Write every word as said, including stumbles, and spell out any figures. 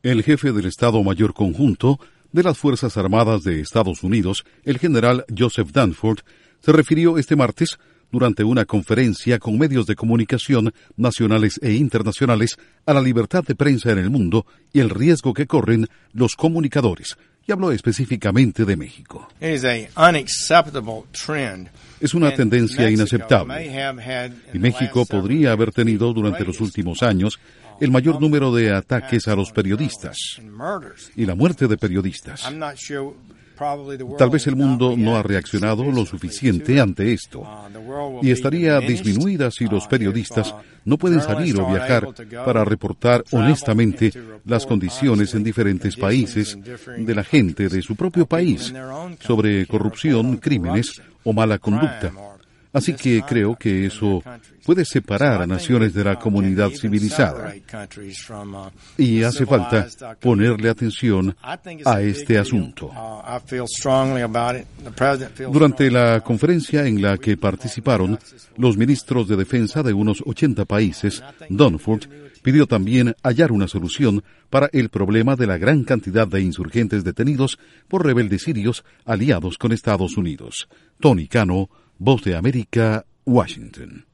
El jefe del Estado Mayor Conjunto de las Fuerzas Armadas de Estados Unidos, el general Joseph Dunford, se refirió este martes durante una conferencia con medios de comunicación nacionales e internacionales a la libertad de prensa en el mundo y el riesgo que corren los comunicadores, y habló específicamente de México. Es una tendencia inaceptable, y México podría haber tenido durante los últimos años el mayor número de ataques a los periodistas y la muerte de periodistas. Tal vez el mundo no ha reaccionado lo suficiente ante esto, y estaría disminuida si los periodistas no pueden salir o viajar para reportar honestamente las condiciones en diferentes países de la gente de su propio país sobre corrupción, crímenes o mala conducta. Así que creo que eso puede separar a naciones de la comunidad civilizada. Y hace falta ponerle atención a este asunto. Durante la conferencia en la que participaron los ministros de defensa de unos ochenta países, Dunford pidió también hallar una solución para el problema de la gran cantidad de insurgentes detenidos por rebeldes sirios aliados con Estados Unidos. Tony Cano, Voz de América, Washington.